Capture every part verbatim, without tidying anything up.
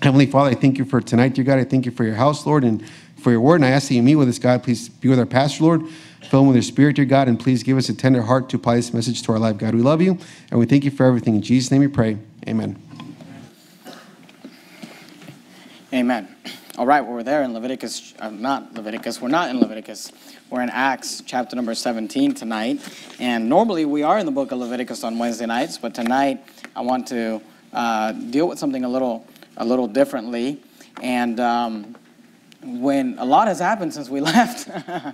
Heavenly Father, I thank you for tonight, dear God. I thank you for your house, Lord, and for your word. And I ask that you meet with us, God. Please be with our pastor, Lord. Fill him with your spirit, dear God, and please give us a tender heart to apply this message to our life, God. We love you, and we thank you for everything. In Jesus' name we pray. Amen. Amen. All right, well, we're there in Leviticus, uh, not Leviticus, we're not in Leviticus. We're in Acts chapter number seventeen tonight. And normally we are in the book of Leviticus on Wednesday nights, but tonight I want to uh, deal with something a little, a little differently. And um, when a lot has happened since we left,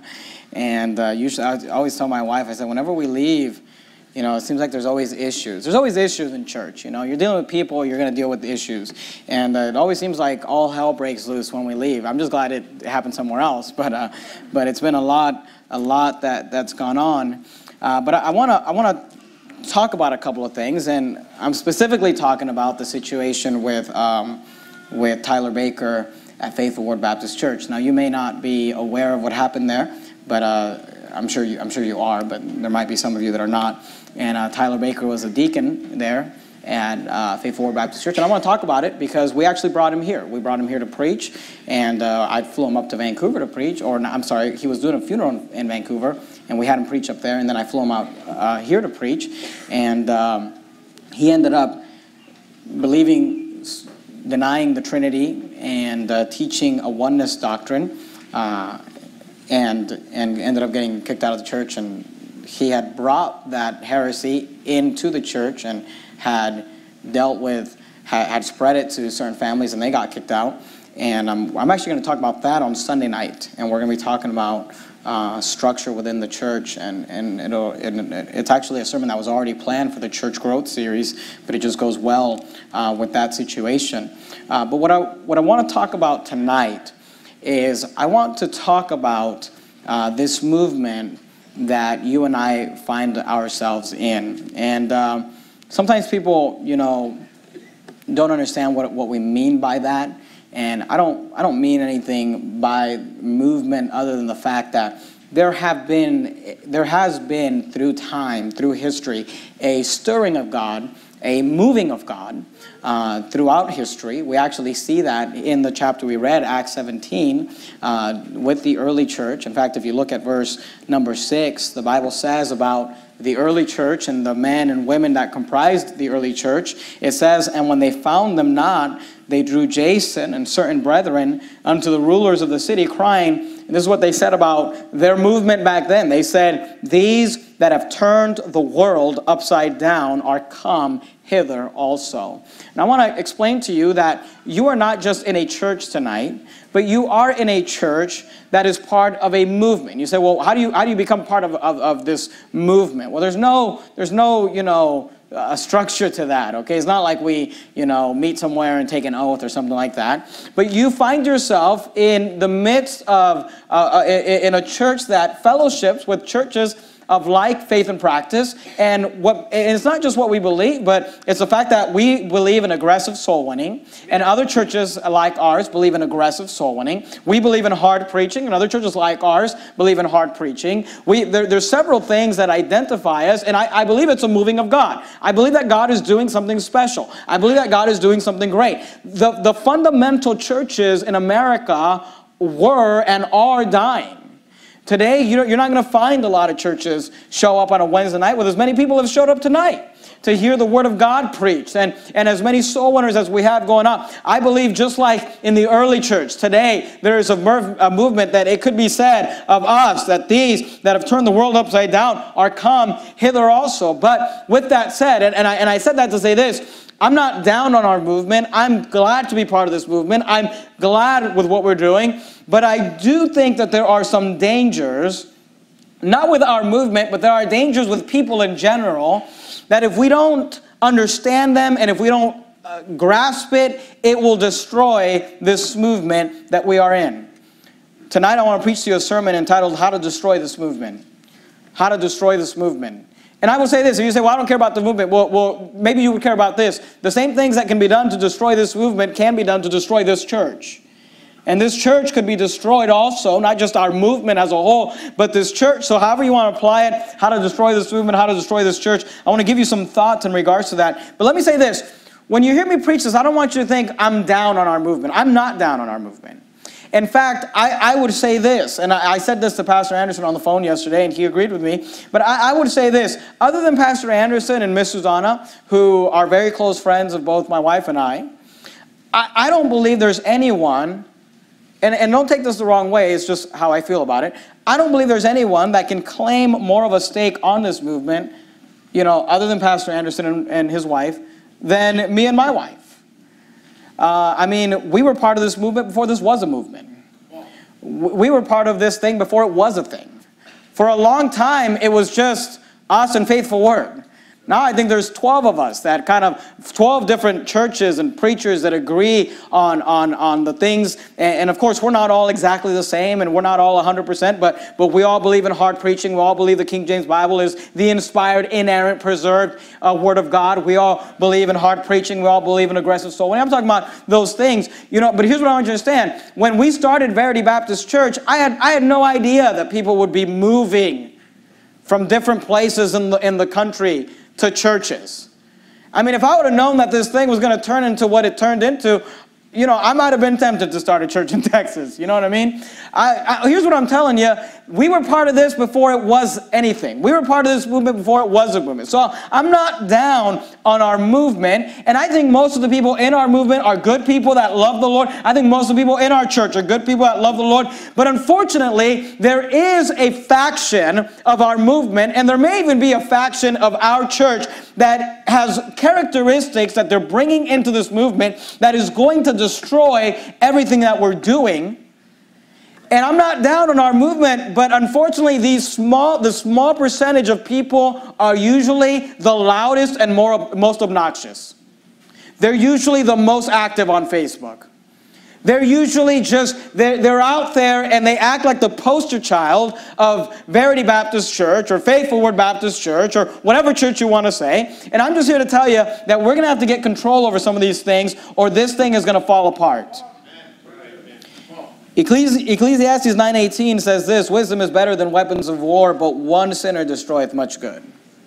and uh, usually I always tell my wife, I said, whenever we leave, you know, it seems like there's always issues. There's always issues in church. You know, you're dealing with people, you're going to deal with the issues. And uh, it always seems like all hell breaks loose when we leave. I'm just glad it happened somewhere else. But uh, but it's been a lot, a lot that, that's gone on. Uh, but I want to I want to talk about a couple of things. And I'm specifically talking about the situation with, um, with Tyler Baker at Faithful Word Baptist Church. Now, you may not be aware of what happened there, but uh, I'm sure you, I'm sure you are, but there might be some of you that are not. And uh, Tyler Baker was a deacon there at uh, Faithful Word Baptist Church. And I want to talk about it because we actually brought him here. We brought him here to preach, and uh, I flew him up to Vancouver to preach. Or, no, I'm sorry, he was doing a funeral in, in Vancouver, and we had him preach up there, and then I flew him out uh, here to preach. And um, he ended up believing, denying the Trinity, and uh, teaching a oneness doctrine, uh, and, and ended up getting kicked out of the church. And he had brought that heresy into the church and had dealt with, had, had spread it to certain families, and they got kicked out. And I'm, I'm actually going to talk about that on Sunday night, and we're going to be talking about uh, structure within the church. And, and it'll, it, it's actually a sermon that was already planned for the Church Growth series, but it just goes well uh, with that situation. Uh, but what I, what I want to talk about tonight is I want to talk about uh, this movement that you and I find ourselves in. And um, sometimes people, you know, don't understand what, what we mean by that. And I don't, I don't mean anything by movement other than the fact that there have been, there has been through time, through history, a stirring of God, a moving of God uh, throughout history. We actually see that in the chapter we read, Acts seventeen, uh, with the early church. In fact, if you look at verse number six, the Bible says about the early church and the men and women that comprised the early church. It says, and when they found them not, they drew Jason and certain brethren unto the rulers of the city, crying, and this is what they said about their movement back then. They said, these that have turned the world upside down are come hither also. And I want to explain to you that you are not just in a church tonight, but you are in a church that is part of a movement. You say, well, how do you how do you become part of, of, of this movement? Well, there's no, there's no, you know, a structure to that, okay? It's not like we, you know, meet somewhere and take an oath or something like that. But you find yourself in the midst of, uh, in a church that fellowships with churches of like faith and practice. And what and it's not just what we believe, but it's the fact that we believe in aggressive soul winning, and other churches like ours believe in aggressive soul winning. We believe in hard preaching, and other churches like ours believe in hard preaching. We there, there's several things that identify us, and I, I believe it's a moving of God. I believe that God is doing something special. I believe that God is doing something great. The, the fundamental churches in America were and are dying. Today, you're not going to find a lot of churches show up on a Wednesday night with as many people have showed up tonight to hear the Word of God preached, and, and as many soul winners as we have going on. I believe just like in the early church, today there is a, mov a movement that it could be said of us that these that have turned the world upside down are come hither also. But with that said, and, and, I, and I said that to say this, I'm not down on our movement. I'm glad to be part of this movement. I'm glad with what we're doing. But I do think that there are some dangers, not with our movement, but there are dangers with people in general, that if we don't understand them and if we don't uh, grasp it, it will destroy this movement that we are in. Tonight I want to preach to you a sermon entitled, How to Destroy This Movement. How to Destroy This Movement. And I will say this, if you say, well, I don't care about the movement, well, well, maybe you would care about this. The same things that can be done to destroy this movement can be done to destroy this church. And this church could be destroyed also, not just our movement as a whole, but this church. So however you want to apply it, how to destroy this movement, how to destroy this church, I want to give you some thoughts in regards to that. But let me say this. when you hear me preach this, I don't want you to think I'm down on our movement. I'm not down on our movement. In fact, I, I would say this, and I, I said this to Pastor Anderson on the phone yesterday, and he agreed with me, but I, I would say this. Other than Pastor Anderson and Miss Susanna, who are very close friends of both my wife and I, I, I don't believe there's anyone, and, and don't take this the wrong way, it's just how I feel about it. I don't believe there's anyone that can claim more of a stake on this movement, you know, other than Pastor Anderson and, and his wife, than me and my wife. Uh, I mean, we were part of this movement before this was a movement. We were part of this thing before it was a thing. For a long time, it was just us and Faithful Word. Now I think there's twelve of us, that kind of twelve different churches and preachers that agree on, on, on the things. And, and of course, we're not all exactly the same, and we're not all one hundred percent, but, but we all believe in hard preaching. We all believe the King James Bible is the inspired, inerrant, preserved uh, Word of God. We all believe in hard preaching. We all believe in aggressive soul. When I'm talking about those things, you know, but here's what I want you to understand. When we started Verity Baptist Church, I had, I had no idea that people would be moving from different places in the, in the country to churches. I mean, if I would have known that this thing was going to turn into what it turned into, you know, I might have been tempted to start a church in Texas. You know what I mean? I, I, here's what I'm telling you. We were part of this before it was anything. We were part of this movement before it was a movement. So I'm not down on our movement. And I think most of the people in our movement are good people that love the Lord. I think most of the people in our church are good people that love the Lord. But unfortunately, there is a faction of our movement, and there may even be a faction of our church that has characteristics that they're bringing into this movement that is going to destroy everything that we're doing. And I'm not down on our movement, but unfortunately, these small, the small percentage of people are usually the loudest and more, most obnoxious. They're usually the most active on Facebook. They're usually just, they're, they're out there and they act like the poster child of Verity Baptist Church or Faithful Word Baptist Church or whatever church you want to say. And I'm just here to tell you that we're going to have to get control over some of these things, or this thing is going to fall apart. Ecclesi- Ecclesiastes nine eighteen says this, wisdom is better than weapons of war, but one sinner destroyeth much good.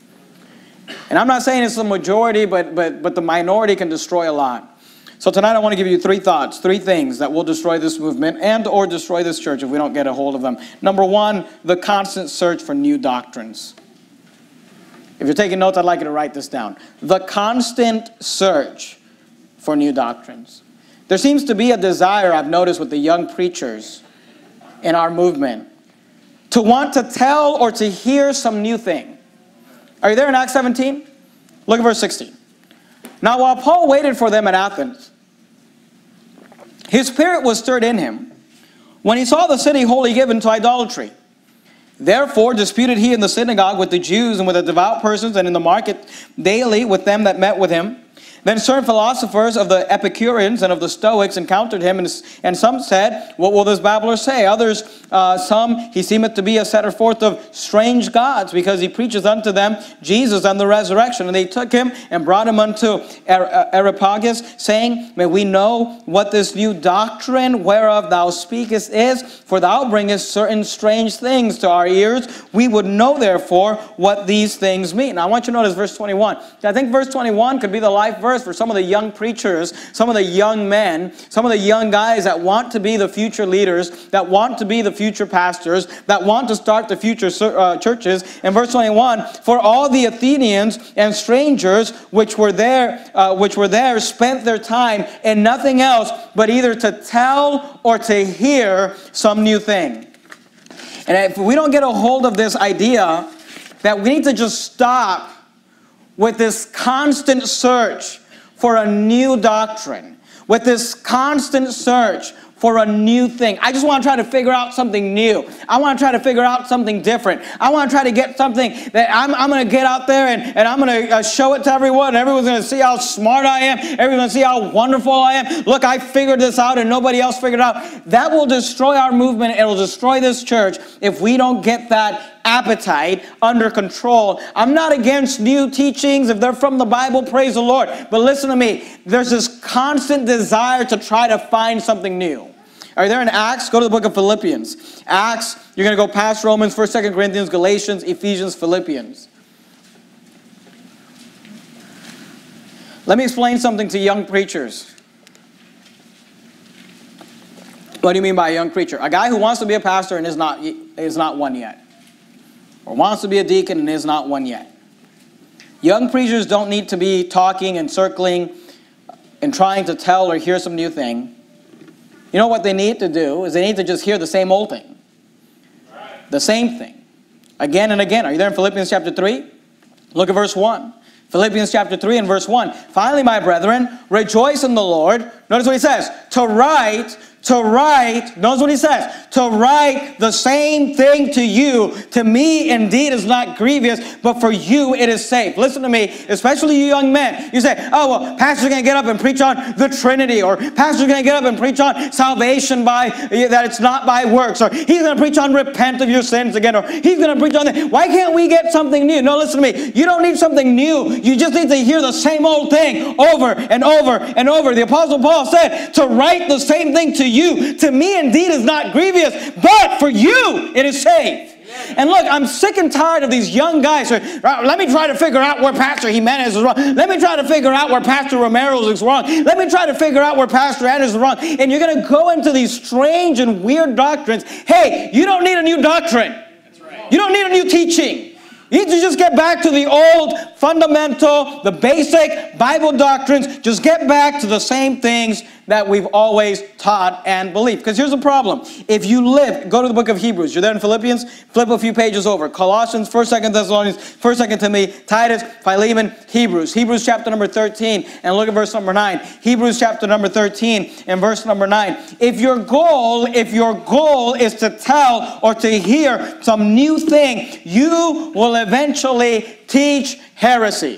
And I'm not saying it's the majority, but, but, but the minority can destroy a lot. So tonight I want to give you three thoughts, three things that will destroy this movement and or destroy this church if we don't get a hold of them. Number one, the constant search for new doctrines. If you're taking notes, I'd like you to write this down. The constant search for new doctrines. There seems to be a desire, I've noticed, with the young preachers in our movement to want to tell or to hear some new thing. Are you there in Acts seventeen? Look at verse sixteen. Now while Paul waited for them at Athens, his spirit was stirred in him when he saw the city wholly given to idolatry. Therefore disputed he in the synagogue with the Jews and with the devout persons, and in the market daily with them that met with him. Then certain philosophers of the Epicureans and of the Stoics encountered him, and, and some said, what will this babbler say? Others, uh, some, he seemeth to be a setter forth of strange gods, because he preacheth unto them Jesus and the resurrection. And they took him and brought him unto Areopagus, saying, may we know what this new doctrine whereof thou speakest is, for thou bringest certain strange things to our ears. We would know therefore what these things mean. Now I want you to notice verse twenty-one. I think verse twenty-one could be the life verse for some of the young preachers, some of the young men, some of the young guys that want to be the future leaders, that want to be the future pastors, that want to start the future uh, churches. In verse twenty-one, for all the Athenians and strangers which were there, uh, which were there, spent their time in nothing else but either to tell or to hear some new thing. And if we don't get a hold of this idea that we need to just stop with this constant search for a new doctrine, with this constant search for a new thing. I just want to try to figure out something new. I want to try to figure out something different. I want to try to get something that I'm, I'm going to get out there and, and I'm going to uh, show it to everyone. And everyone's going to see how smart I am. Everyone's going to see how wonderful I am. Look, I figured this out and nobody else figured it out. That will destroy our movement. It will destroy this church if we don't get that appetite under control. I'm not against new teachings if they're from the Bible, praise the Lord. But listen to me, there's this constant desire to try to find something new. Are you there in Acts? Go to the book of Philippians. Acts, you're going to go past Romans, First, Second Corinthians, Galatians, Ephesians, Philippians. Let me explain something to young preachers. What do you mean by a young preacher? A guy who wants to be a pastor and is not, is not one yet. Or wants to be a deacon and is not one yet. Young preachers don't need to be talking and circling and trying to tell or hear some new thing. You know what they need to do is they need to just hear the same old thing. The same thing. Again and again. Are you there in Philippians chapter three? Look at verse one. Philippians chapter three and verse one. Finally, my brethren, rejoice in the Lord. Notice what he says. To write, to write, notice what he says. To write the same thing to you, to me indeed is not grievous, but for you it is safe. Listen to me, especially you young men. You say, oh, well, pastor's going to get up and preach on the Trinity, or pastor's going to get up and preach on salvation by, that it's not by works, or he's going to preach on repent of your sins again, or he's going to preach on that. Why can't we get something new? No, listen to me. You don't need something new. You just need to hear the same old thing over and over and over. The Apostle Paul said, to write the same thing to you, to me indeed is not grievous, but for you it is safe. And look, I'm sick and tired of these young guys. Who, let me try to figure out where Pastor Jimenez is wrong. Let me try to figure out where Pastor Romero is wrong. Let me try to figure out where Pastor Anderson is wrong. And you're going to go into these strange and weird doctrines. Hey, you don't need a new doctrine. That's right. You don't need a new teaching. You need to just get back to the old, fundamental, the basic Bible doctrines. Just get back to the same things that we've always taught and believed. Because here's the problem. If you live, go to the book of Hebrews. You're there in Philippians? Flip a few pages over. Colossians, first, second Thessalonians, first, second Timothy, Titus, Philemon, Hebrews. Hebrews chapter number thirteen, and look at verse number nine. Hebrews chapter number thirteen, and verse number nine. If your goal, if your goal is to tell or to hear some new thing, you will eventually teach heresy.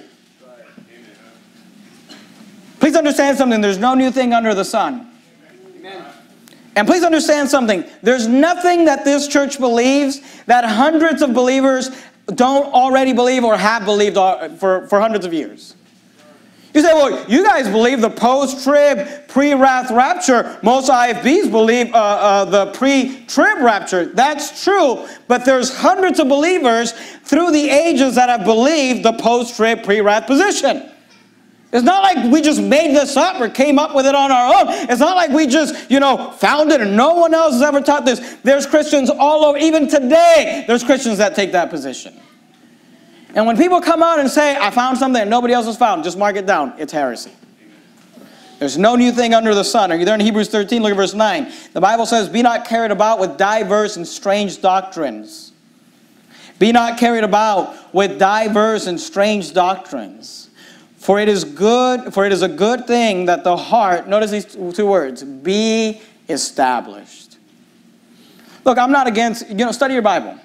Please understand something. There's no new thing under the sun. Amen. And please understand something. There's nothing that this church believes that hundreds of believers don't already believe or have believed for, for hundreds of years. You say, well, you guys believe the post-trib, pre-wrath rapture. Most I F Bs believe uh, uh, the pre-trib rapture. That's true, but there's hundreds of believers through the ages that have believed the post-trib, pre-wrath position. It's not like we just made this up or came up with it on our own. It's not like we just, you know, found it and no one else has ever taught this. There's Christians all over, even today, there's Christians that take that position. And when people come out and say, I found something that nobody else has found, just mark it down. It's heresy. There's no new thing under the sun. Are you there in Hebrews thirteen? Look at verse nine. The Bible says, be not carried about with diverse and strange doctrines. Be not carried about with diverse and strange doctrines. For it is good, for it is a good thing that the heart, notice these two words, be established. Look, I'm not against, you know, study your Bible.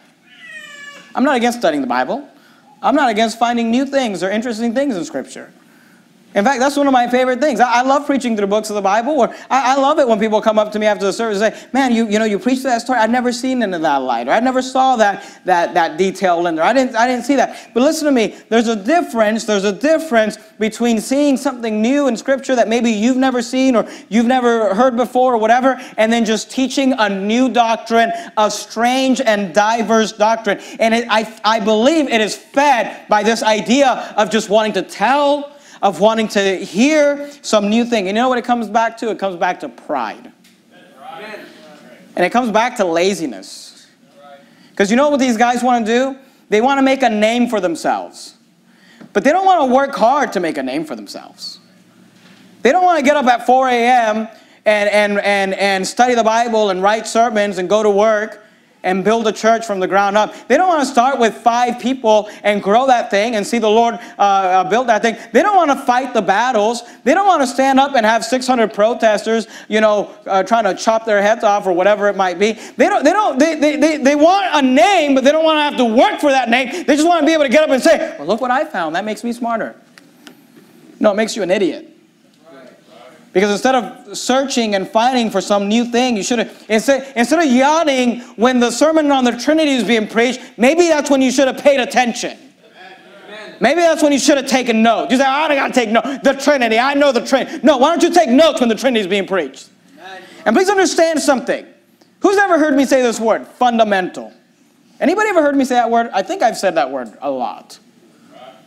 I'm not against studying the Bible. I'm not against finding new things or interesting things in Scripture. In fact, that's one of my favorite things. I, I love preaching through the books of the Bible. Or I, I love it when people come up to me after the service and say, man, you, you know, you preached that story. I'd never seen into that light. Or I never saw that, that, that detail in there. I didn't, I didn't see that. But listen to me. There's a difference. There's a difference between seeing something new in Scripture that maybe you've never seen or you've never heard before or whatever, and then just teaching a new doctrine, a strange and diverse doctrine. And it, I, I believe it is fed by this idea of just wanting to tell, of wanting to hear some new thing. And you know what it comes back to? It comes back to pride. Amen. And it comes back to laziness. Because you know what these guys want to do? They want to make a name for themselves. But they don't want to work hard to make a name for themselves. They don't want to get up at four a.m. and, and, and, and study the Bible and write sermons and go to work and build a church from the ground up. They don't want to start with five people and grow that thing and see the Lord uh, build that thing. They don't want to fight the battles. They don't want to stand up and have six hundred protesters, you know, uh, trying to chop their heads off or whatever it might be. They don't. They don't. They, they, they, they want a name, but they don't want to have to work for that name. They just want to be able to get up and say, well, look what I found. That makes me smarter. No, it makes you an idiot. Because instead of searching and finding for some new thing, you should have, instead, instead of yawning when the sermon on the Trinity is being preached, maybe that's when you should have paid attention. Amen. Maybe that's when you should have taken notes. You say, oh, I got to take notes. The Trinity, I know the Trinity. No, why don't you take notes when the Trinity is being preached? Amen. And please understand something. Who's ever heard me say this word? Fundamental. Anybody ever heard me say that word? I think I've said that word a lot.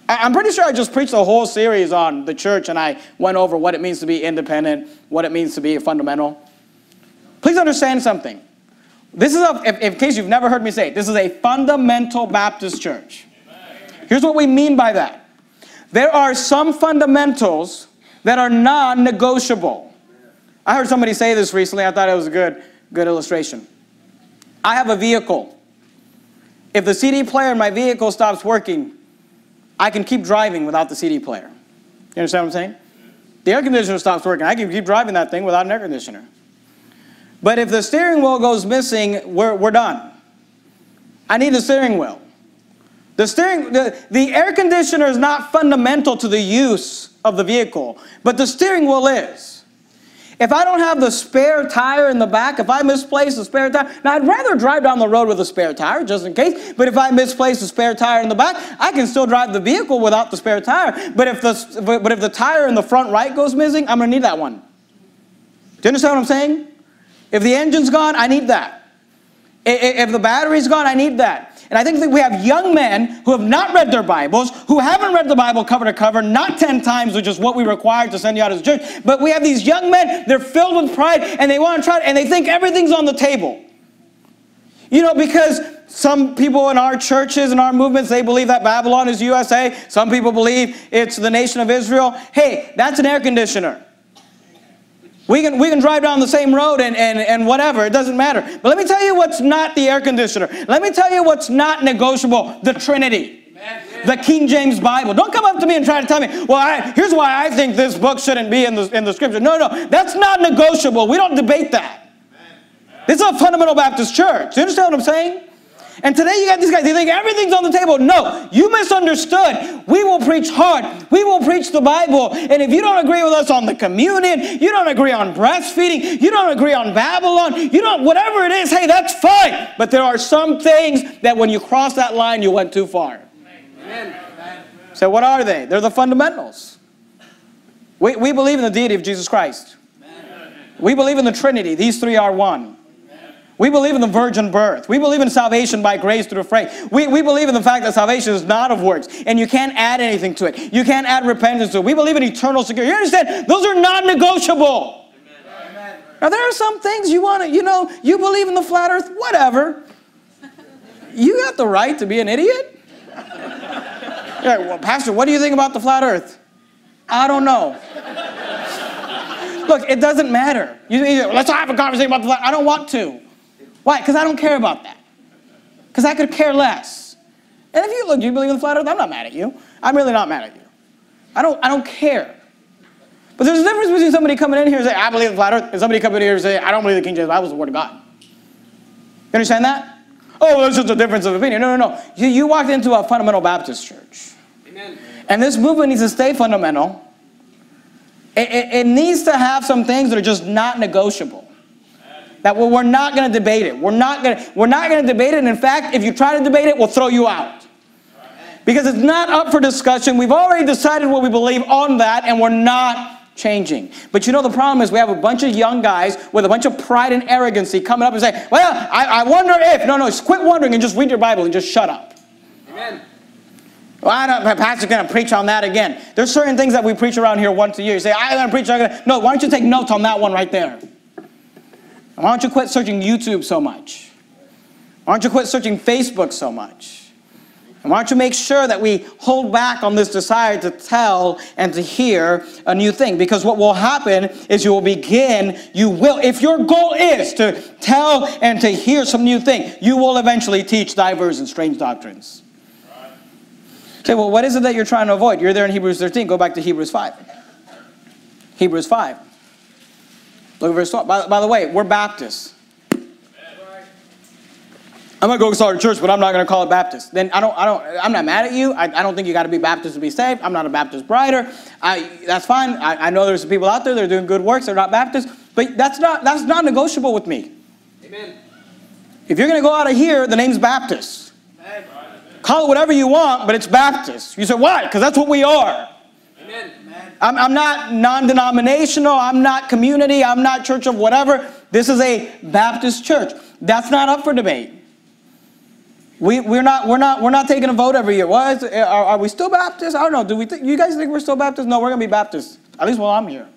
I'm pretty sure I just preached a whole series on the church, and I went over what it means to be independent, what it means to be a fundamental. Please understand something. This is, a, if, in case you've never heard me say it, this is a fundamental Baptist church. Here's what we mean by that. There are some fundamentals that are non-negotiable. I heard somebody say this recently. I thought it was a good, good illustration. I have a vehicle. If the C D player in my vehicle stops working, I can keep driving without the C D player. You understand what I'm saying? The air conditioner stops working. I can keep driving that thing without an air conditioner. But if the steering wheel goes missing, we're, we're done. I need the steering wheel. The, steering, the, the air conditioner is not fundamental to the use of the vehicle, but the steering wheel is. If I don't have the spare tire in the back, if I misplace the spare tire, now I'd rather drive down the road with a spare tire just in case, but if I misplace the spare tire in the back, I can still drive the vehicle without the spare tire. But if the, but if the tire in the front right goes missing, I'm going to need that one. Do you understand what I'm saying? If the engine's gone, I need that. If the battery's gone, I need that. And I think that we have young men who have not read their Bibles, who haven't read the Bible cover to cover, not ten times, which is what we require to send you out as a church. But we have these young men, they're filled with pride, and they want to try, and they think everything's on the table. You know, because some people in our churches and our movements, they believe that Babylon is U S A. Some people believe it's the nation of Israel. Hey, that's an air conditioner. We can, we can drive down the same road and, and, and whatever. It doesn't matter. But let me tell you what's not the air conditioner. Let me tell you what's not negotiable. The Trinity. Amen. The King James Bible. Don't come up to me and try to tell me, well, I, here's why I think this book shouldn't be in the, in the scripture. No, no. That's not negotiable. We don't debate that. Amen. This is a fundamental Baptist church. Do you understand what I'm saying? And today you got these guys, they think everything's on the table. No, you misunderstood. We will preach hard. We will preach the Bible. And if you don't agree with us on the communion, you don't agree on breastfeeding, you don't agree on Babylon, you don't, whatever it is, hey, that's fine. But there are some things that when you cross that line, you went too far. Amen. So what are they? They're the fundamentals. We, we believe in the deity of Jesus Christ. Amen. We believe in the Trinity. These three are one. We believe in the virgin birth. We believe in salvation by grace through faith. We, we believe in the fact that salvation is not of works, and you can't add anything to it. You can't add repentance to it. We believe in eternal security. You understand? Those are non-negotiable. Amen. Now, there are some things you want to, you know, you believe in the flat earth, whatever. You got the right to be an idiot? Yeah, well, Pastor, what do you think about the flat earth? I don't know. Look, it doesn't matter. You, you, let's have a conversation about the flat earth. I don't want to. Why? Because I don't care about that. Because I could care less. And if you look, you believe in the flat earth, I'm not mad at you. I'm really not mad at you. I don't, I don't care. But there's a difference between somebody coming in here and saying, I believe in the flat earth, and somebody coming in here and saying, I don't believe the King James Bible is the Word of God. You understand that? Oh, there's just a difference of opinion. No, no, no. You, you walked into a fundamental Baptist church. Amen. And this movement needs to stay fundamental. It, it, it needs to have some things that are just not negotiable. That we're not going to debate it. We're not going to, we're not going to debate it. And in fact, if you try to debate it, we'll throw you out. Because it's not up for discussion. We've already decided what we believe on that, and we're not changing. But you know the problem is we have a bunch of young guys with a bunch of pride and arrogancy coming up and saying, well, I, I wonder if. No, no, just quit wondering and just read your Bible and just shut up. Amen. Well, I don't, my pastor's going to preach on that again. There's certain things that we preach around here once a year. You say, I'm going to preach. I'm gonna. No, why don't you take notes on that one right there? Why don't you quit searching YouTube so much? Why don't you quit searching Facebook so much? And why don't you make sure that we hold back on this desire to tell and to hear a new thing? Because what will happen is you will begin, you will, if your goal is to tell and to hear some new thing, you will eventually teach diverse and strange doctrines. Right. Okay, well, what is it that you're trying to avoid? You're there in Hebrews thirteen. Go back to Hebrews five. Hebrews five. Look at verse twelve. By, by the way, we're Baptists. I'm going to go start a church, but I'm not going to call it Baptist. Then I don't, I don't, I'm not mad at you. I, I don't think you got to be Baptist to be saved. I'm not a Baptist brider. I, that's fine. I, I know there's some people out there that are doing good works. They're not Baptists. But that's not, that's not negotiable with me. Amen. If you're going to go out of here, the name's Baptist. Amen. Call it whatever you want, but it's Baptist. You say, why? Because that's what we are. Amen. I'm, I'm not non-denominational. I'm not community. I'm not church of whatever. This is a Baptist church. That's not up for debate. We, we're not, we're not, we're not taking a vote every year. What? Are, are we still Baptists? I don't know. Do we? Th- you guys think we're still Baptists? No, we're going to be Baptists. At least while I'm here.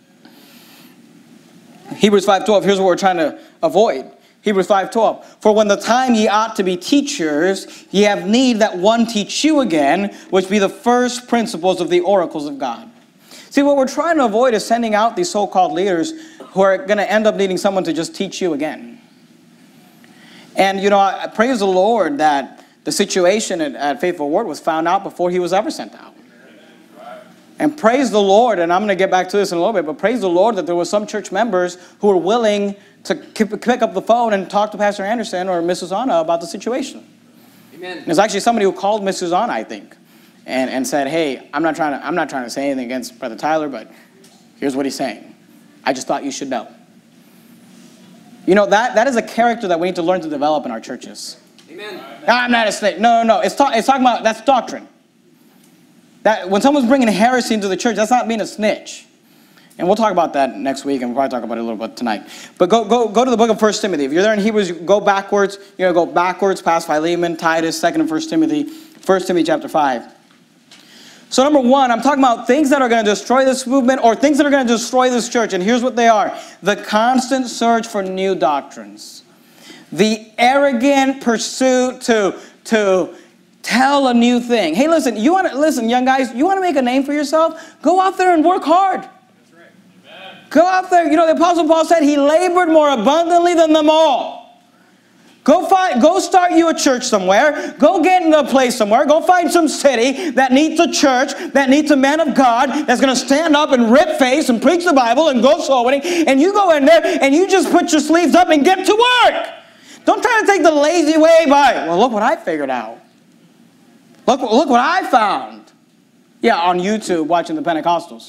Hebrews five twelve, here's what we're trying to avoid. Hebrews five twelve, for when the time ye ought to be teachers, ye have need that one teach you again, which be the first principles of the oracles of God. See, what we're trying to avoid is sending out these so-called leaders who are going to end up needing someone to just teach you again. And, you know, I praise the Lord that the situation at, at Faithful Word was found out before he was ever sent out. And praise the Lord, and I'm going to get back to this in a little bit, but praise the Lord that there were some church members who were willing to pick up the phone and talk to Pastor Anderson or Miss Susanna about the situation. Amen. There's actually somebody who called Miss Susanna, I think, and, and said, hey, I'm not trying to, I'm not trying to say anything against Brother Tyler, but here's what he's saying. I just thought you should know. You know, that, that is a character that we need to learn to develop in our churches. Amen. I'm not a snake. No, no, no. It's, ta- it's talking about, that's doctrine. That when someone's bringing heresy into the church, that's not being a snitch. And we'll talk about that next week, and we'll probably talk about it a little bit tonight. But go go go to the book of First Timothy. If you're there in Hebrews, go backwards. You're going to go backwards past Philemon, Titus, Second and First Timothy, First Timothy chapter five. So number one, I'm talking about things that are going to destroy this movement or things that are going to destroy this church. And here's what they are. The constant search for new doctrines. The arrogant pursuit to, to tell a new thing. Hey, listen, you want to listen, young guys, you want to make a name for yourself? Go out there and work hard. That's right. Amen. Go out there. You know, the Apostle Paul said he labored more abundantly than them all. Go find, go start you a church somewhere. Go get in a place somewhere. Go find some city that needs a church, that needs a man of God that's going to stand up and rip face and preach the Bible and go soul winning. And you go in there and you just put your sleeves up and get to work. Don't try to take the lazy way by. Well, look what I figured out. Look, look what I found. Yeah, on YouTube watching the Pentecostals.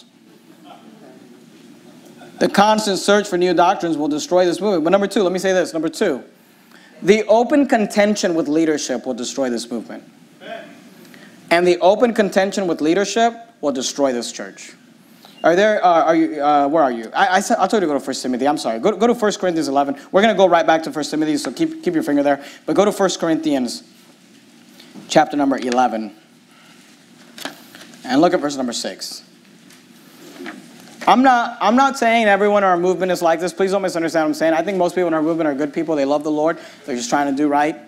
The constant search for new doctrines will destroy this movement. But number two, let me say this. Number two. The open contention with leadership will destroy this movement. And the open contention with leadership will destroy this church. Are there, uh, are you, uh, where are you? I, I said, I told you to go to First Timothy. I'm sorry. Go, go to First Corinthians eleven. We're going to go right back to First Timothy, so keep, keep your finger there. But go to First Corinthians chapter number eleven. And look at verse number six. I'm not, I'm not saying everyone in our movement is like this. Please don't misunderstand what I'm saying. I think most people in our movement are good people. They love the Lord. They're just trying to do right.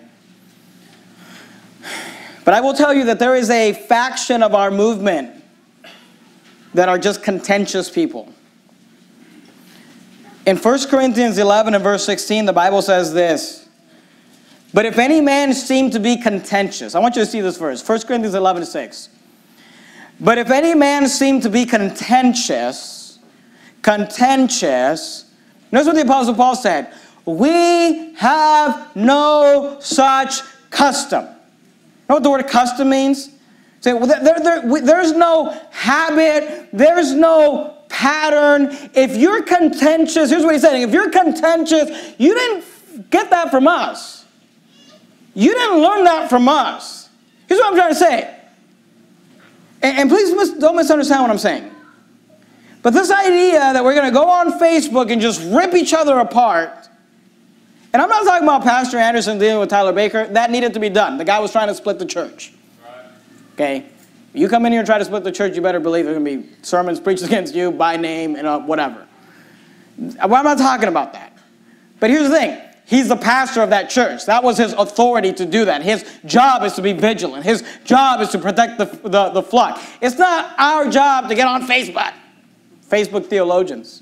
But I will tell you that there is a faction of our movement that are just contentious people. In First Corinthians eleven and verse sixteen, the Bible says this. But if any man seem to be contentious. I want you to see this verse. First Corinthians eleven six. But if any man seem to be contentious, contentious, notice what the Apostle Paul said. We have no such custom. You know what the word custom means? Say, well, there, there, there's no habit. There's no pattern. If you're contentious, here's what he's saying. If you're contentious, you didn't get that from us. You didn't learn that from us. Here's what I'm trying to say. And, and please mis- don't misunderstand what I'm saying. But this idea that we're going to go on Facebook and just rip each other apart. And I'm not talking about Pastor Anderson dealing with Tyler Baker. That needed to be done. The guy was trying to split the church. Okay? You come in here and try to split the church, you better believe there's going to be sermons preached against you by name and uh, whatever. Well, I'm not talking about that. But here's the thing. He's the pastor of that church. That was his authority to do that. His job is to be vigilant. His job is to protect the, the, the flock. It's not our job to get on Facebook. Facebook theologians.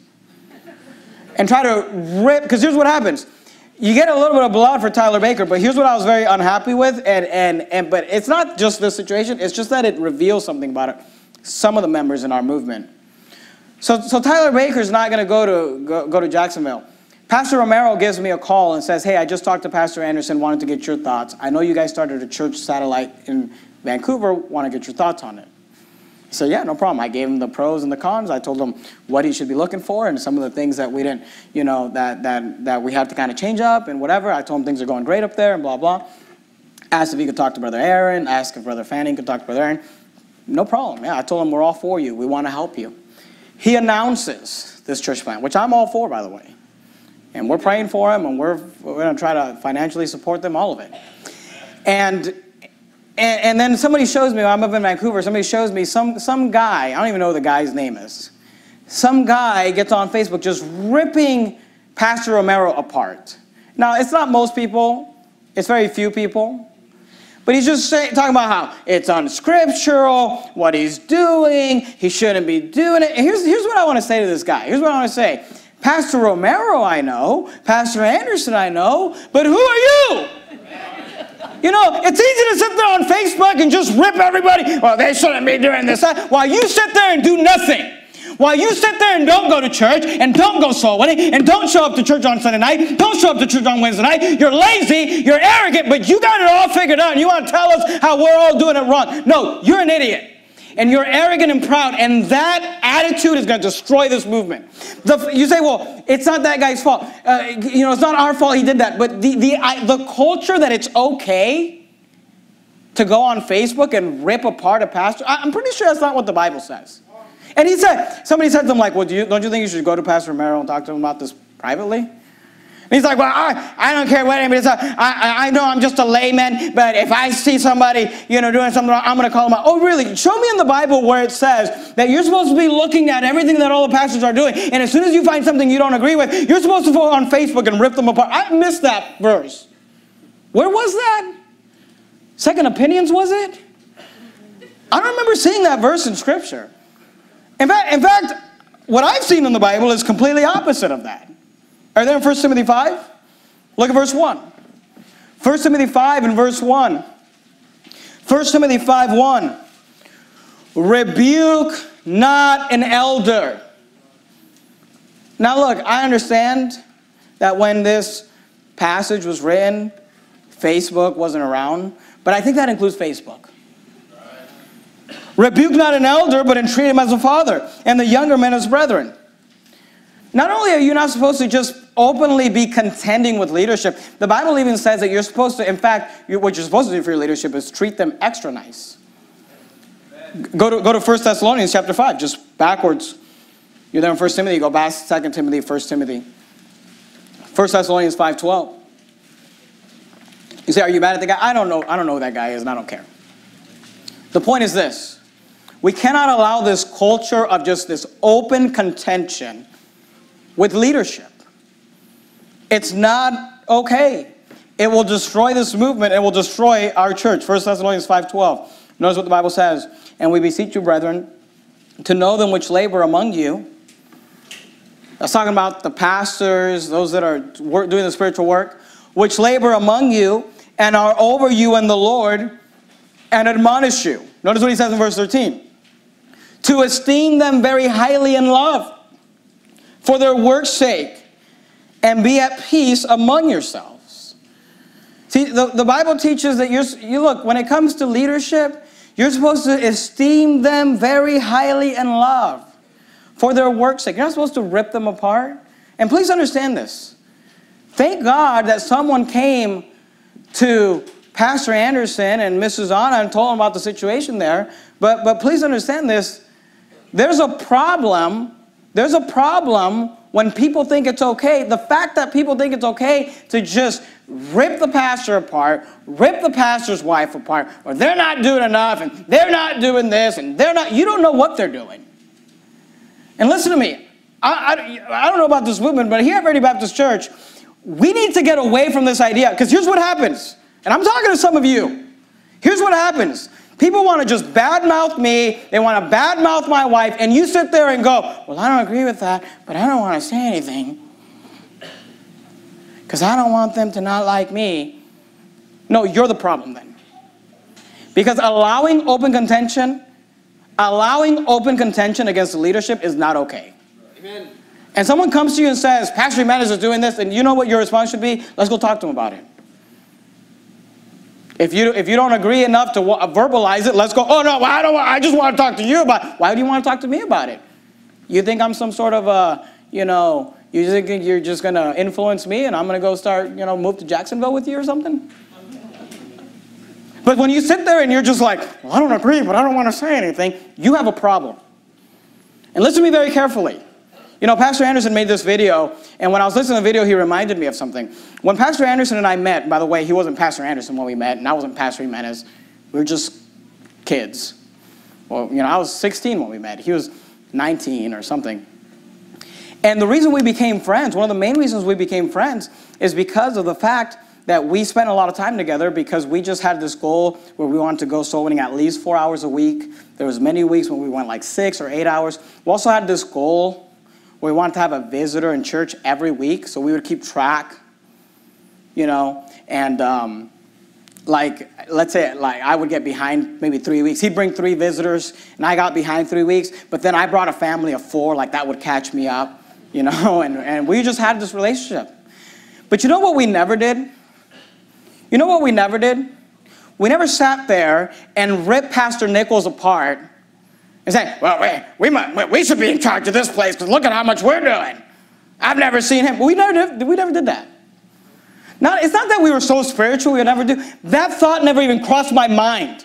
And try to rip, because here's what happens. You get a little bit of blood for Tyler Baker, but here's what I was very unhappy with, and, and, and but it's not just this situation, it's just that it reveals something about it. Some of the members in our movement. So, so Tyler Baker's not going to go to go, go to Jacksonville. Pastor Romero gives me a call and says, hey, I just talked to Pastor Anderson, wanted to get your thoughts. I know you guys started a church satellite in Vancouver, want to get your thoughts on it. He said, yeah, no problem. I gave him the pros and the cons. I told him what he should be looking for and some of the things that we didn't, you know, that that that we had to kind of change up and whatever. I told him things are going great up there and blah, blah. Asked if he could talk to Brother Aaron. Asked if Brother Fanning could talk to Brother Aaron. No problem. Yeah, I told him we're all for you. We want to help you. He announces this church plan, which I'm all for, by the way. And we're praying for him, and we're, we're going to try to financially support them, all of it. And, and, and then somebody shows me, I'm up in Vancouver, somebody shows me some, some guy, I don't even know what the guy's name is. Some guy gets on Facebook just ripping Pastor Romero apart. Now, it's not most people. It's very few people. But he's just say, talking about how it's unscriptural, what he's doing, he shouldn't be doing it. And here's, here's what I want to say to this guy. Here's what I want to say. Pastor Romero, I know. Pastor Anderson, I know. But who are you? You know, it's easy to sit there on Facebook and just rip everybody. Well, they shouldn't be doing this. While you sit there and do nothing. While you sit there and don't go to church, and don't go soul winning, and don't show up to church on Sunday night, don't show up to church on Wednesday night, you're lazy, you're arrogant, but you got it all figured out, and you want to tell us how we're all doing it wrong. No, you're an idiot. And you're arrogant and proud, and that attitude is going to destroy this movement. The, you say, well, it's not that guy's fault. Uh, you know, it's not our fault he did that. But the, the, I, the culture that it's okay to go on Facebook and rip apart a pastor, I, I'm pretty sure that's not what the Bible says. And he said, somebody said to him, like, well, do you, don't you think you should go to Pastor Romero and talk to him about this privately? And he's like, well, I, I don't care what anybody says. I, I, I know I'm just a layman, but if I see somebody, you know, doing something wrong, I'm going to call them out. Oh, really? Show me in the Bible where it says that you're supposed to be looking at everything that all the pastors are doing, and as soon as you find something you don't agree with, you're supposed to go on Facebook and rip them apart. I missed that verse. Where was that? Second Opinions, was it? I don't remember seeing that verse in Scripture. In fact, in fact, what I've seen in the Bible is completely opposite of that. Are there in First Timothy five? Look at verse one. First Timothy five and verse one. First Timothy five one. Rebuke not an elder. Now look, I understand that when this passage was written, Facebook wasn't around, but I think that includes Facebook. Rebuke not an elder, but entreat him as a father, and the younger men as brethren. Not only are you not supposed to just openly be contending with leadership, the Bible even says that you're supposed to, in fact, what you're supposed to do for your leadership is treat them extra nice. Go to, go to First Thessalonians chapter five, just backwards. You're there in First Timothy, go back to Second Timothy, First Timothy. First Thessalonians five twelve. You say, are you mad at the guy? I don't know. I don't know who that guy is, and I don't care. The point is this. We cannot allow this culture of just this open contention with leadership. It's not okay. It will destroy this movement. It will destroy our church. First Thessalonians five twelve. Notice what the Bible says. And we beseech you, brethren, to know them which labor among you. That's talking about the pastors, those that are work, doing the spiritual work, which labor among you and are over you in the Lord, and admonish you. Notice what he says in verse thirteen. To esteem them very highly in love for their work's sake, and be at peace among yourselves. See, the, the Bible teaches that you're, you look, when it comes to leadership, you're supposed to esteem them very highly in love for their work's sake. You're not supposed to rip them apart. And please understand this. Thank God that someone came to Pastor Anderson and Missus Anna and told them about the situation there. But, but please understand this. There's a problem. There's a problem when people think it's okay. The fact that people think it's okay to just rip the pastor apart, rip the pastor's wife apart, or they're not doing enough, and they're not doing this, and they're not, you don't know what they're doing. And listen to me. I, I, I don't know about this movement, but here at Ready Baptist Church, we need to get away from this idea. Because here's what happens. And I'm talking to some of you. Here's what happens. People want to just badmouth me. They want to badmouth my wife. And you sit there and go, well, I don't agree with that, but I don't want to say anything. Because I don't want them to not like me. No, you're the problem then. Because allowing open contention, allowing open contention against the leadership is not okay. Amen. And someone comes to you and says, Pastor Jimenez is doing this, and you know what your response should be? Let's go talk to him about it. If you, if you don't agree enough to verbalize it, let's go, oh no, I, don't want, I just want to talk to you about it. Why do you want to talk to me about it? You think I'm some sort of a, you know, you think you're just going to influence me and I'm going to go start, you know, move to Jacksonville with you or something? But when you sit there and you're just like, well, I don't agree, but I don't want to say anything, you have a problem. And listen to me very carefully. You know, Pastor Anderson made this video, and when I was listening to the video, he reminded me of something. When Pastor Anderson and I met, by the way, he wasn't Pastor Anderson when we met, and I wasn't Pastor Jimenez. We were just kids. Well, you know, I was sixteen when we met. He was nineteen or something. And the reason we became friends, one of the main reasons we became friends, is because of the fact that we spent a lot of time together, because we just had this goal where we wanted to go soul winning at least four hours a week. There was many weeks when we went like six or eight hours. We also had this goal where we wanted to have a visitor in church every week, so we would keep track, you know, and um, like, let's say, like I would get behind maybe three weeks. He'd bring three visitors, and I got behind three weeks, but then I brought a family of four, like that would catch me up, you know, and, and we just had this relationship. But you know what we never did? You know what we never did? We never sat there and ripped Pastor Nichols apart and say, well, we, we, might, we should be in charge of this place because look at how much we're doing. I've never seen him. We never did, we never did that. Not, it's not that we were so spiritual we would never do. That thought never even crossed my mind.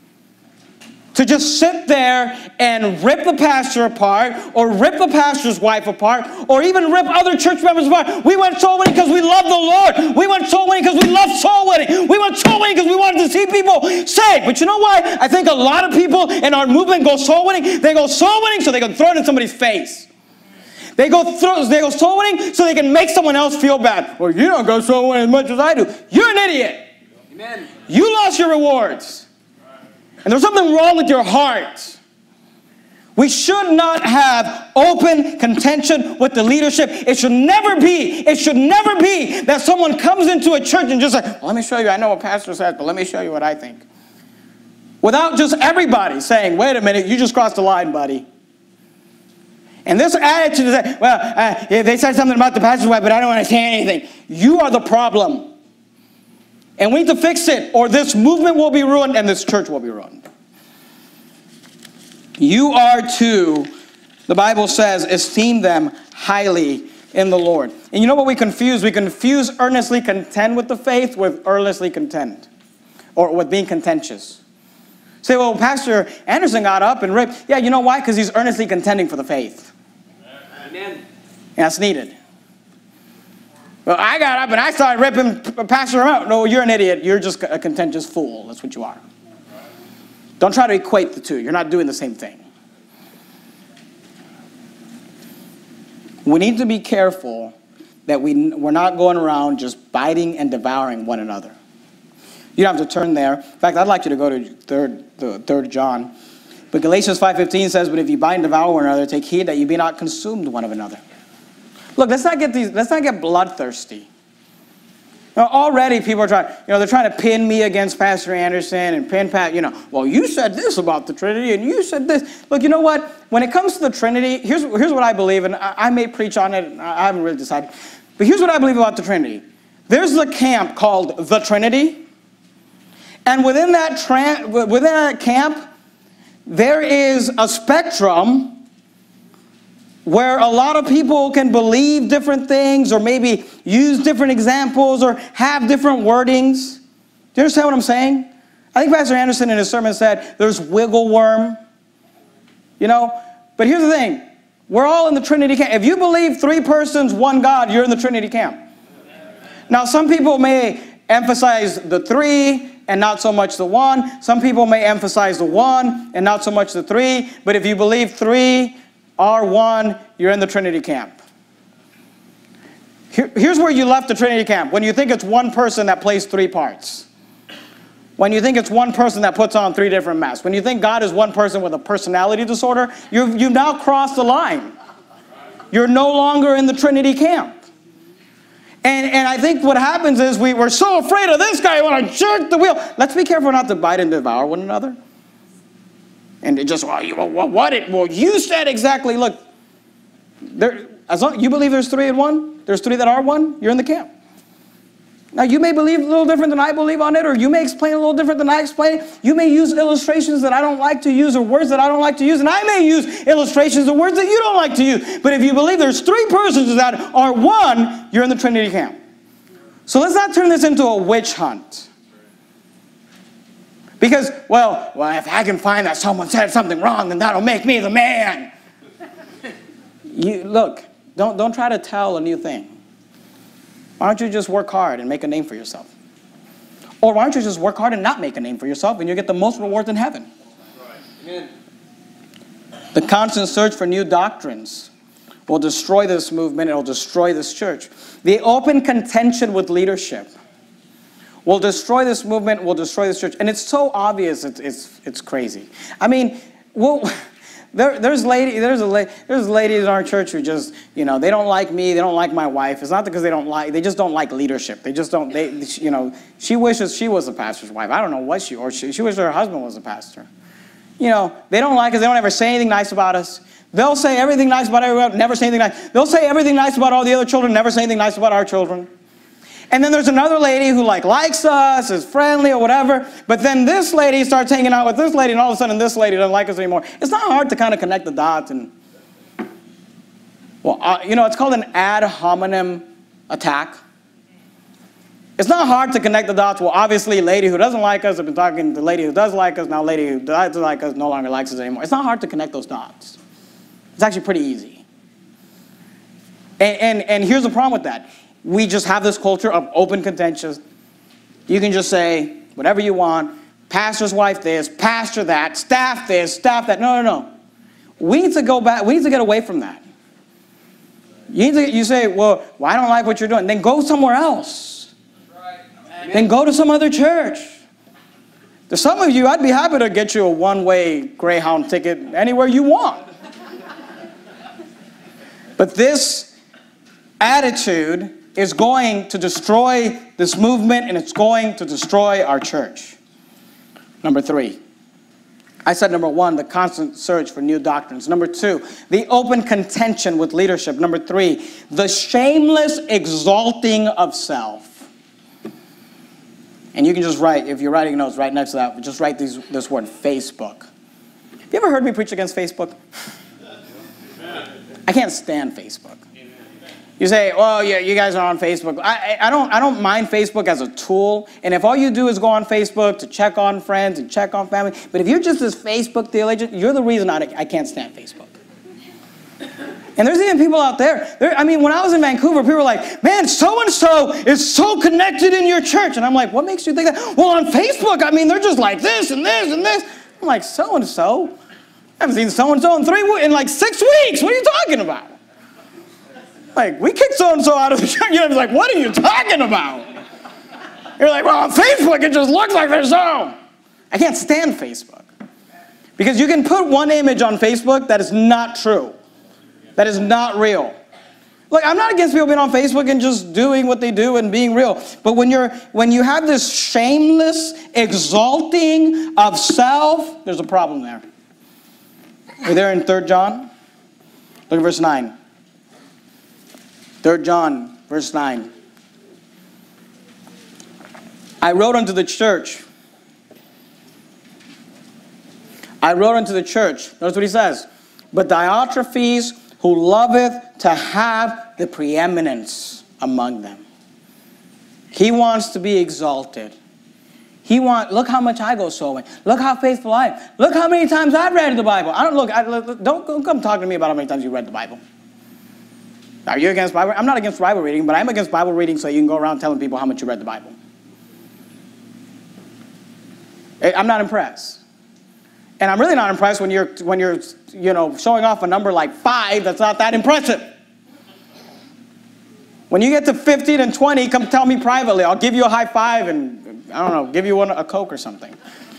To just sit there and rip the pastor apart, or rip the pastor's wife apart, or even rip other church members apart. We went soul winning because we love the Lord. We went soul winning because we love soul winning. We went soul winning because we wanted to see people saved. But you know why? I think a lot of people in our movement go soul winning. They go soul winning so they can throw it in somebody's face. They go, throw, they go soul winning so they can make someone else feel bad. Well, you don't go soul winning as much as I do. You're an idiot. Amen. You lost your rewards. And there's something wrong with your heart. We should not have open contention with the leadership. It should never be, it should never be that someone comes into a church and just like, well, let me show you, I know what pastor says, but let me show you what I think. Without just everybody saying, wait a minute, you just crossed the line, buddy. And this attitude is that, well, uh, they said something about the pastor's wife, but I don't understand anything. You are the problem. And we need to fix it, or this movement will be ruined and this church will be ruined. You are to, the Bible says, esteem them highly in the Lord. And you know what we confuse? We confuse earnestly contend with the faith with earnestly contend, or with being contentious. Say, well, Pastor Anderson got up and ripped. Yeah, you know why? Because he's earnestly contending for the faith. Amen. And that's needed. Well, I got up and I started ripping Pastor out. No, you're an idiot. You're just a contentious fool. That's what you are. Don't try to equate the two. You're not doing the same thing. We need to be careful that we, we're not going around just biting and devouring one another. You don't have to turn there. In fact, I'd like you to go to third, the third John. But Galatians five fifteen says, but if you bite and devour one another, take heed that you be not consumed one of another. Look, let's not get these, let's not get bloodthirsty. You know, already people are trying, you know, they're trying to pin me against Pastor Anderson and pin Pat, you know, well, you said this about the Trinity and you said this. Look, you know what? When it comes to the Trinity, here's, here's what I believe, and I, I may preach on it, I haven't really decided. But here's what I believe about the Trinity. There's the camp called the Trinity, and within that, tra- within that camp, there is a spectrum where a lot of people can believe different things or maybe use different examples or have different wordings. Do you understand what I'm saying? I think Pastor Anderson in his sermon said there's wiggle worm, you know? But here's the thing. We're all in the Trinity camp. If you believe three persons, one God, you're in the Trinity camp. Now, some people may emphasize the three and not so much the one. Some people may emphasize the one and not so much the three. But if you believe three are one, you're in the Trinity camp. Here, here's where you left the Trinity camp. When you think it's one person that plays three parts. When you think it's one person that puts on three different masks. When you think God is one person with a personality disorder, you've, you've now crossed the line. You're no longer in the Trinity camp. And, and I think what happens is we, we're so afraid of this guy, we want to jerk the wheel. Let's be careful not to bite and devour one another. And it just, well, you, well, what it, well, you said exactly, look, there, as long you believe there's three in one, there's three that are one, you're in the camp. Now, you may believe a little different than I believe on it, or you may explain a little different than I explain it. You may use illustrations that I don't like to use, or words that I don't like to use, and I may use illustrations or words that you don't like to use. But if you believe there's three persons that are one, you're in the Trinity camp. So let's not turn this into a witch hunt. Because, well, well, if I can find that someone said something wrong, then that'll make me the man. You, look, Don't, don't try to tell a new thing. Why don't you just work hard and make a name for yourself? Or why don't you just work hard and not make a name for yourself and you get the most rewards in heaven? Amen. The constant search for new doctrines will destroy this movement. It will destroy this church. The open contention with leadership will destroy this movement, will destroy this church. And it's so obvious, it's, it's, it's crazy. I mean, well, there, there's, lady, there's, a la there's ladies in our church who just, you know, they don't like me, they don't like my wife. It's not because they don't like, they just don't like leadership. They just don't, they, you know, she wishes she was a pastor's wife. I don't know what she, or she, she wishes her husband was a pastor. You know, they don't like us, they don't ever say anything nice about us. They'll say everything nice about everyone, never say anything nice. They'll say everything nice about all the other children, never say anything nice about our children. And then there's another lady who like likes us, is friendly or whatever, but then this lady starts hanging out with this lady and all of a sudden this lady doesn't like us anymore. It's not hard to kind of connect the dots and, well, uh, you know, it's called an ad hominem attack. It's not hard to connect the dots. Well, obviously, lady who doesn't like us, I've been talking to lady who does like us, now lady who doesn't like us no longer likes us anymore. It's not hard to connect those dots. It's actually pretty easy. And, and, and here's the problem with that. We just have this culture of open contention. You can just say whatever you want. Pastor's wife this, pastor that, staff this, staff that. No, no, no. We need to go back. We need to get away from that. You need to, you say, well, well, I don't like what you're doing. Then go somewhere else. Right. Then go to some other church. To some of you, I'd be happy to get you a one-way Greyhound ticket anywhere you want. But this attitude is going to destroy this movement, and it's going to destroy our church. Number three. I said number one, the constant search for new doctrines. Number two, the open contention with leadership. Number three, the shameless exalting of self. And you can just write, if you're writing notes, right next to that, just write these, this word, Facebook. Have you ever heard me preach against Facebook? I can't stand Facebook. You say, oh, yeah, you guys are on Facebook. I, I, don't, I don't mind Facebook as a tool. And if all you do is go on Facebook to check on friends and check on family, but if you're just this Facebook theologian, you're the reason I, I can't stand Facebook. And there's even people out there, there. I mean, when I was in Vancouver, people were like, man, so-and-so is so connected in your church. And I'm like, what makes you think that? Well, on Facebook, I mean, they're just like this and this and this. I'm like, so-and-so? I haven't seen so-and-so in three in like six weeks. What are you talking about? Like, we kicked so-and-so out of the church. You're like, what are you talking about? You're like, well, on Facebook, it just looks like they're so. I can't stand Facebook. Because you can put one image on Facebook that is not true. That is not real. Look, I'm not against people being on Facebook and just doing what they do and being real. But when you're when you have this shameless exalting of self, there's a problem there. We're there in Third John. Look at verse nine. Third John, verse nine. I wrote unto the church. I wrote unto the church. Notice what he says. But Diotrephes, who loveth to have the preeminence among them. He wants to be exalted. He want. Look how much I go sowing. Look how faithful I am. Look how many times I've read the Bible. I don't look. I, don't, don't come talk to me about how many times you read the Bible. Are you against Bible? I'm not against Bible reading, but I'm against Bible reading so you can go around telling people how much you read the Bible. I'm not impressed. And I'm really not impressed when you're, when you're, you know, showing off a number like five that's not that impressive. When you get to fifteen and twenty, come tell me privately. I'll give you a high five and, I don't know, give you one, a Coke or something.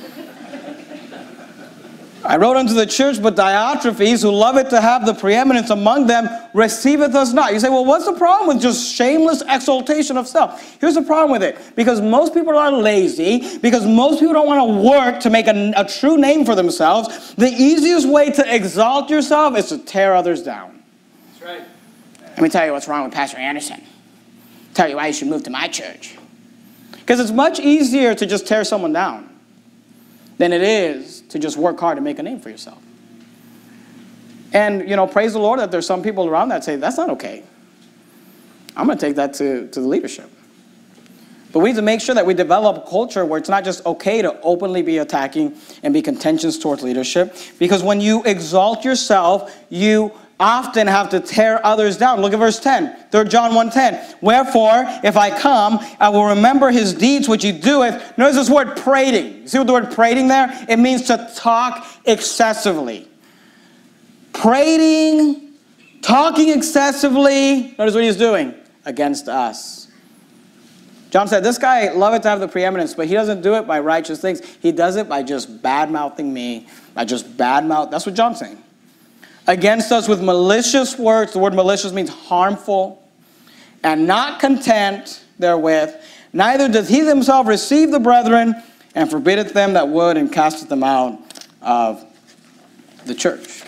I wrote unto the church, but Diotrephes, who loveth to have the preeminence among them, receiveth us not. You say, well, what's the problem with just shameless exaltation of self? Here's the problem with it. Because most people are lazy, because most people don't want to work to make a, a true name for themselves, the easiest way to exalt yourself is to tear others down. That's right. Let me tell you what's wrong with Pastor Anderson. Tell you why you should move to my church. Because it's much easier to just tear someone down than it is to just work hard to make a name for yourself. And, you know, praise the Lord that there's some people around that say, that's not okay. I'm going to take that to, to the leadership. But we need to make sure that we develop a culture where it's not just okay to openly be attacking and be contentious towards leadership. Because when you exalt yourself, you often have to tear others down. Look at verse ten, Third John one ten. Wherefore, if I come, I will remember his deeds which he doeth. Notice this word prating. You see what the word prating there? It means to talk excessively. Prating, talking excessively. Notice what he's doing against us. John said, this guy loveth to have the preeminence, but he doesn't do it by righteous things. He does it by just bad-mouthing me, by just bad-mouth. That's what John's saying. Against us with malicious words. The word malicious means harmful. And not content therewith. Neither does he himself receive the brethren, and forbiddeth them that would, and casteth them out of the church.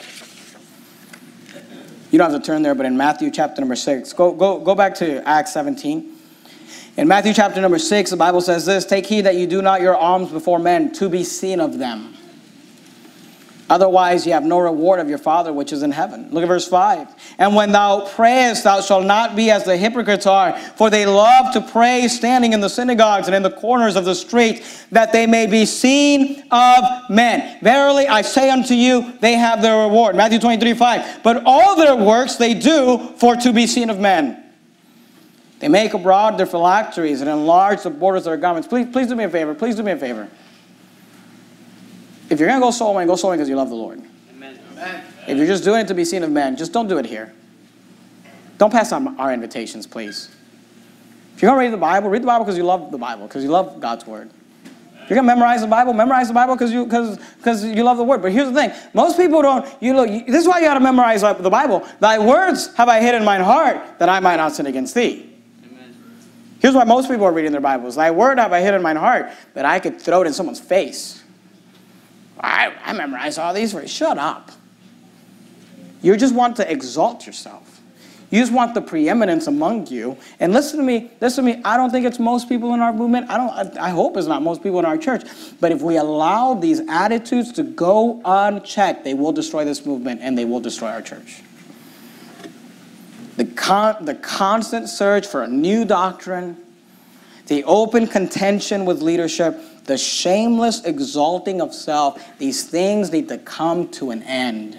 You don't have to turn there, but in Matthew chapter number six, go, go, go back to Acts seventeen. In Matthew chapter number six, the Bible says this, take heed that you do not your alms before men to be seen of them. Otherwise, you have no reward of your Father which is in heaven. Look at verse five. And when thou prayest, thou shalt not be as the hypocrites are, for they love to pray standing in the synagogues and in the corners of the street, that they may be seen of men. Verily, I say unto you, they have their reward. Matthew twenty-three five. But all their works they do for to be seen of men. They make abroad their phylacteries and enlarge the borders of their garments. Please, please do me a favor. Please do me a favor. If you're going to go soul winning, go soul winning because you love the Lord. Amen. If you're just doing it to be seen of men, just don't do it here. Don't pass on our invitations, please. If you're going to read the Bible, read the Bible because you love the Bible, because you love God's Word. If you're going to memorize the Bible, memorize the Bible because you, because, because you love the Word. But here's the thing. Most people don't, you look, this is why you got to memorize the Bible. Thy words have I hid in mine heart, that I might not sin against thee. Here's why most people are reading their Bibles. Thy word have I hid in mine heart, that I could throw it in someone's face. I, I memorized all these words. Shut up. You just want to exalt yourself. You just want the preeminence among you. And listen to me, listen to me, I don't think it's most people in our movement. I don't. I, I hope it's not most people in our church. But if we allow these attitudes to go unchecked, they will destroy this movement and they will destroy our church. The, con the constant search for a new doctrine, the open contention with leadership, the shameless exalting of self, these things need to come to an end.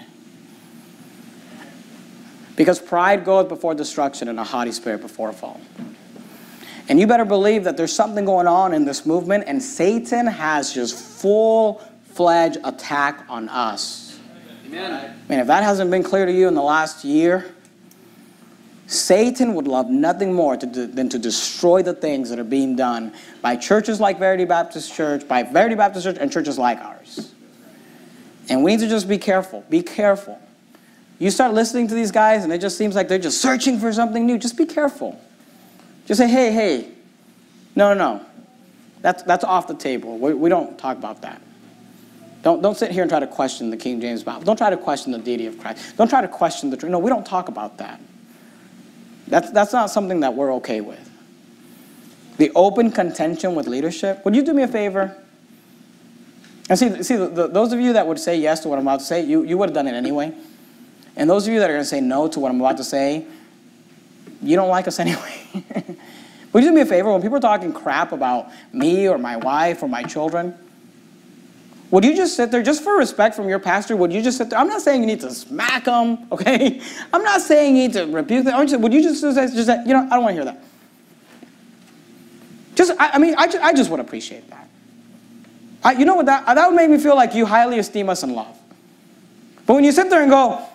Because pride goeth before destruction and a haughty spirit before a fall. And you better believe that there's something going on in this movement, and Satan has just full-fledged attack on us. Amen. I mean, if that hasn't been clear to you in the last year, Satan would love nothing more to do, than to destroy the things that are being done by churches like Verity Baptist Church, by Verity Baptist Church, and churches like ours. And we need to just be careful. Be careful. You start listening to these guys, and it just seems like they're just searching for something new. Just be careful. Just say, hey, hey. No, no, no. That's, that's off the table. We, we don't talk about that. Don't, don't sit here and try to question the King James Bible. Don't try to question the deity of Christ. Don't try to question the truth. No, we don't talk about that. That's, that's not something that we're okay with. The open contention with leadership. Would you do me a favor? And see, see the, the, those of you that would say yes to what I'm about to say, you, you would have done it anyway. And those of you that are going to say no to what I'm about to say, you don't like us anyway. Would you do me a favor? When people are talking crap about me or my wife or my children, would you just sit there, just for respect from your pastor, would you just sit there? I'm not saying you need to smack them, okay? I'm not saying you need to rebuke them. Just, would you just, just, just say, you know, I don't want to hear that. Just, I, I mean, I just, I just would appreciate that. I, you know what, that, that would make me feel like you highly esteem us and love. But when you sit there and go,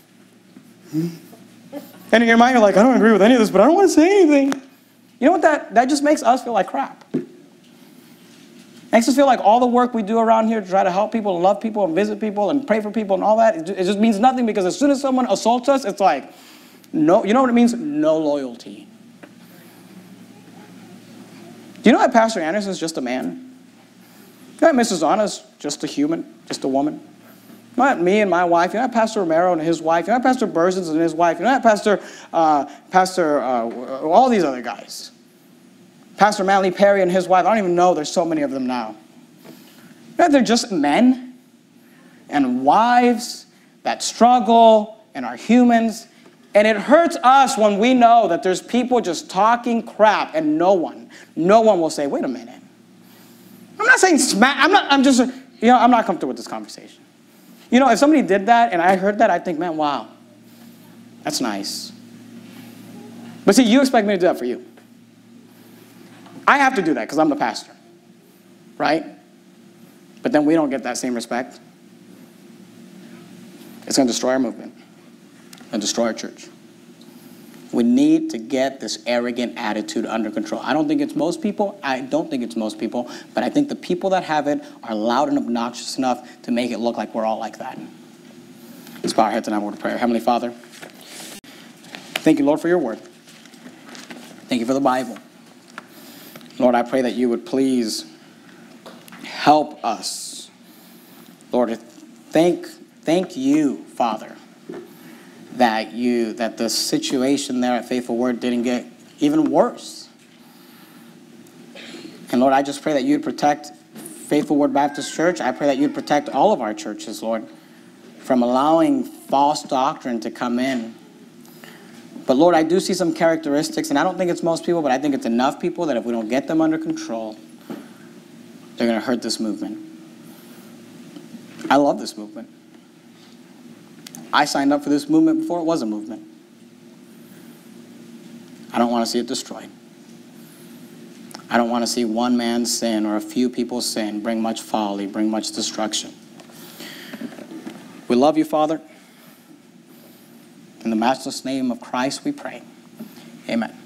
and in your mind you're like, I don't agree with any of this, but I don't want to say anything. You know what, that, that just makes us feel like crap. Makes us feel like all the work we do around here to try to help people and love people and visit people and pray for people and all that, it just means nothing, because as soon as someone assaults us, it's like, no, you know what it means? No loyalty. Do you know that Pastor Anderson's just a man? You know that Missus Anna's just a human, just a woman? You know that me and my wife, you know that Pastor Romero and his wife, you know that Pastor Burzins and his wife, you know that Pastor, uh, Pastor, uh, all these other guys. Pastor Manley Perry and his wife, I don't even know, there's so many of them now. You know, they're just men and wives that struggle and are humans, And it hurts us when we know that there's people just talking crap and no one, no one will say, wait a minute. I'm not saying smack, I'm not, I'm just, you know, I'm not comfortable with this conversation. You know, if somebody did that and I heard that, I'd think, man, wow, that's nice. But see, you expect me to do that for you. I have to do that because I'm the pastor, right? But then we don't get that same respect. It's going to destroy our movement and destroy our church. We need to get this arrogant attitude under control. I don't think it's most people. I don't think it's most people. But I think the people that have it are loud and obnoxious enough to make it look like we're all like that. Let's bow our heads and have a word of prayer. Heavenly Father, thank you, Lord, for your word. Thank you for the Bible. Lord, I pray that you would please help us. Lord, thank, thank you, Father, that you that the situation there at Faithful Word didn't get even worse. And Lord, I just pray that you'd protect Faithful Word Baptist Church. I pray that you'd protect all of our churches, Lord, from allowing false doctrine to come in. But Lord, I do see some characteristics, and I don't think it's most people, but I think it's enough people that if we don't get them under control, they're going to hurt this movement. I love this movement. I signed up for this movement before it was a movement. I don't want to see it destroyed. I don't want to see one man's sin or a few people's sin bring much folly, bring much destruction. We love you, Father. In the matchless name of Christ we pray. Amen.